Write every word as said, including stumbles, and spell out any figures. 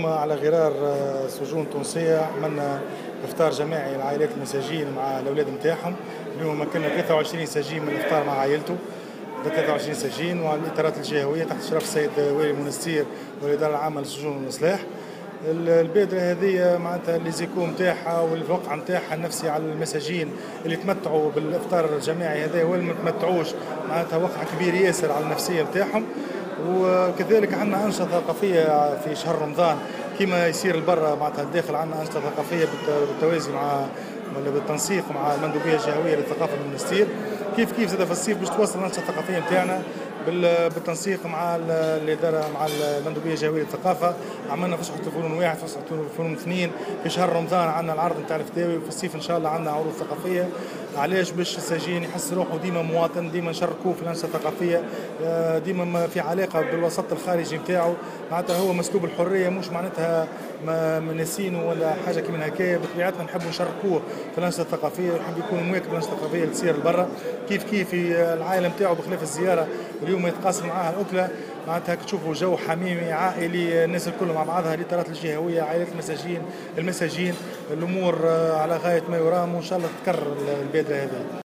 اليوم على غرار سجون تونسية عملنا افطار جماعي لعائلات المساجين مع الاولاد نتاعهم. اليوم مكنا ثلاثة وعشرين سجين من الافطار مع عائلته، ثلاثة وعشرين سجين، وعلى الاطارات الجهويه تحت اشراف السيد والي المنستير والاداره العامه للسجون والاصلاح. البادره هذه معناتها الليزيكو نتاعها والوقع نتاعها النفسي على المساجين اللي تمتعوا بالافطار الجماعي هذا واللي ما تمتعوش، معناتها وقع كبير ياسر على النفسيه نتاعهم. وكذلك عندنا انشطه ثقافيه في شهر رمضان كما يصير البرة، معناتها الداخل عندنا انشطه ثقافيه بالتوازي مع ولا بالتنسيق مع المندوبيه الجهويه للثقافه بالمنستير. كيف كيف زاد في الصيف باش توصل الانشطه الثقافيه نتاعنا بالتنسيق مع الاداره مع المندوبيه الجهويه للثقافه. عملنا فسحه الفنون واحد، فسحه الفنون اثنين. في شهر رمضان عندنا العرض نتاع الفتاوي، وفي الصيف ان شاء الله عندنا عروض ثقافيه. علاش؟ باش السجين يحس روحه ديما مواطن، ديما نشاركوه في الانشطه الثقافيه، ديما في علاقه بالوسط الخارجي نتاعو. معناتها هو مسلوب الحريه، مش معناتها مناسينه ولا حاجه كيما هكايا. بطبيعتنا نحبوا نشاركوه في الانشطه الثقافيه، ونحب يكون مواكب الانشطه الثقافيه اللي تصير لبرا. كيف كيف العائله نتاعو بخلاف الزياره اليوم يتقاسم معاها الاكله، معناتها تشوفوا جو حميمي عائلي، الناس الكل مع بعضها، الاطارات الجهويه، عائلات المساجين المساجين الامور على غايه ما يرام، وان شاء الله تتكرر البادره هذه.